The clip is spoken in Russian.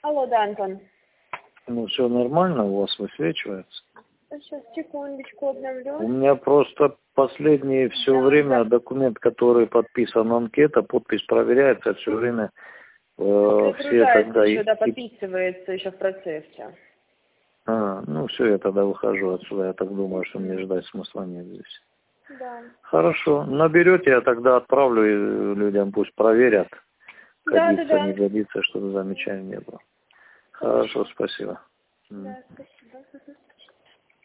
Алло, да, Антон. Ну, все нормально у вас высвечивается? Сейчас, секундочку, обновлю. У меня просто последнее все время документ, который подписан, анкета, подпись проверяется все время. Все тогда еще, да, подписывается еще в процессе. Ну все, я тогда выхожу отсюда. Я так думаю, что мне ждать смысла нет здесь. Да. Хорошо. Наберете, я тогда отправлю и людям, пусть проверят. Годится, не годится, чтобы замечаний не было. Хорошо, спасибо. Да, спасибо.